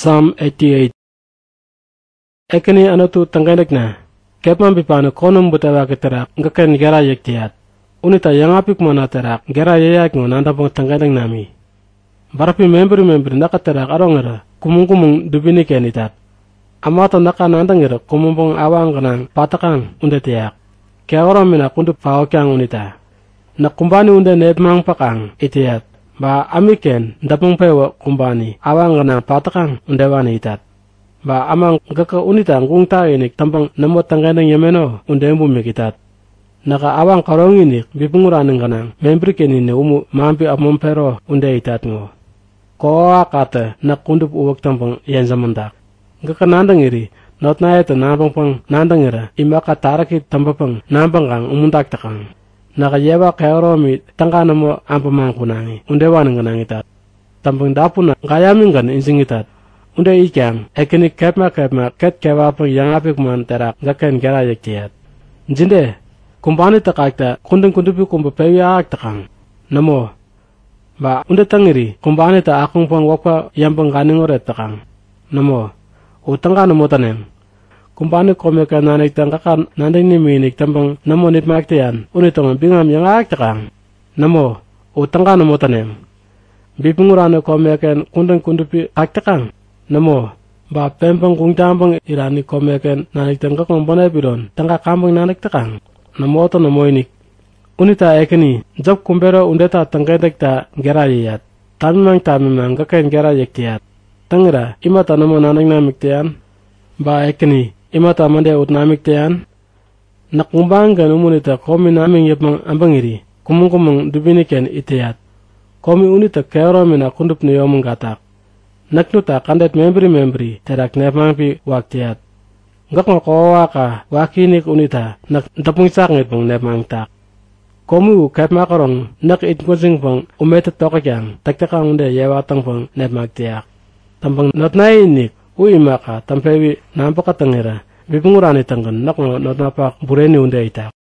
Psalm 88. Ekini anatu tangganek na. Kepman pipano konum butawa keterak ngeken gera yek tiat. Unita yang apik mana terak gera yeyak ngonanda pong tangganek nami. Barapi memberi nakaterak arongera kumung dubini kenitat. Amata naka nandangera kumung awang kanang patakang unda tiak. Kaya orang mina kundup paokyang unita. Nakumbani unda netmang pakang itiat. Ba amiken dapong pewa kumbani awang kanang patakang undewani itat. Ba amang gaka unita ngung inik tampang namot tangganang yameno undembu mekitat. Naka awang karong inik bipunguraning kanang membri kenine umu mampi amompero unde itat ngo. Koa kata nak kundup uwak tampang yan zamandak. Gaka nandang iri not na ito nambang pang nandang ira imaka tarakit tampapang nambang kang umundak takang. Nakayewa kaoromi tangkana mo ang pamangkunangi undewanan kanang itat. Tampang dapuna kayamin kan insing itat. Unde ikyang ekini kepma ket kewapang yang apik man terak gaken gera yektiat. Jinde kumpani takakta kundupi kumbapewi aak takang. Namo ba unde tangiri kumpani ta akung pang wakpa yang pangkaning oret takang. Namo utangkana mo tanem. Kumpani komeka nanik tangkakan nandang ni minik tampang namo nit maktian unitongan bingam yang aak takang. Namo utangkana mo tanem. Bipungurano komeken kundupi aak takang. Namo ba pempang kung tampang irani komeken nanik tangka kong panay piron tangka kampang nanik takang. Namo to namo inik. Unita ekini job kumpero undeta tangketek ta gera yiyat. Tamimang kaken gera yektiat. Tangira imata namo nanik namik tiyan. Ba ekini imata mande ut namik tiyan. Nakumbang kan umunita komi naming yapang ambangiri kumung dubiniken itiat. Komi unita kero mina kundup niyomong gatak. Naknuta kandet membri terak nepmangpi waktiat. Ngak ngakowa ka wakinik unita nak tapung sakngit pang nepmang tak. Komu kep makarong nak itkusing pang umetet tokakyang taktakang unde yewatang pang nepmang tiak. Tampang notnainik uimaka tampewi nampakatangira bipungurani tanggan nak notnapak bureni unde itak.